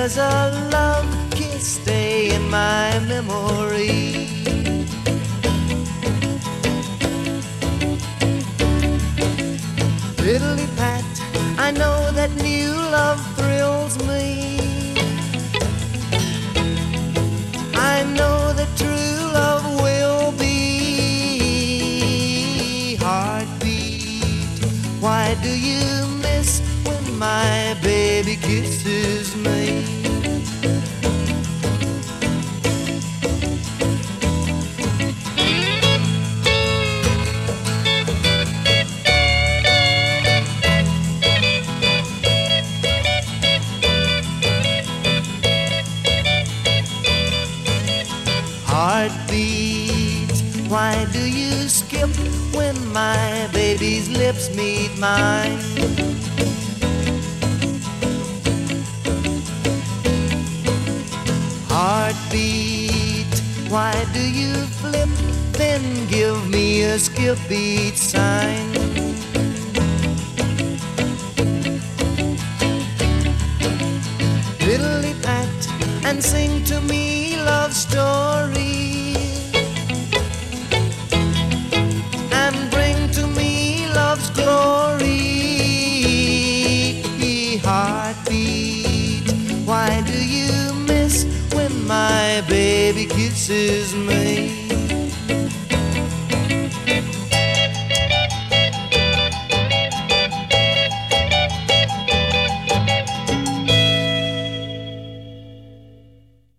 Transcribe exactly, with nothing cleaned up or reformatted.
does a love kiss stay in my memory? Fiddly pat, I know that new love thrills me. I know that true love will be. Heartbeat, why do you miss when my baby kisses me? Heartbeat, why do you skip when my baby's lips meet mine? Heartbeat, why do you flip, then give me a skip beat sign? Fiddly pat and sing to me love stories, and bring to me love's glory. Heartbeat, why do you miss when my baby kisses me?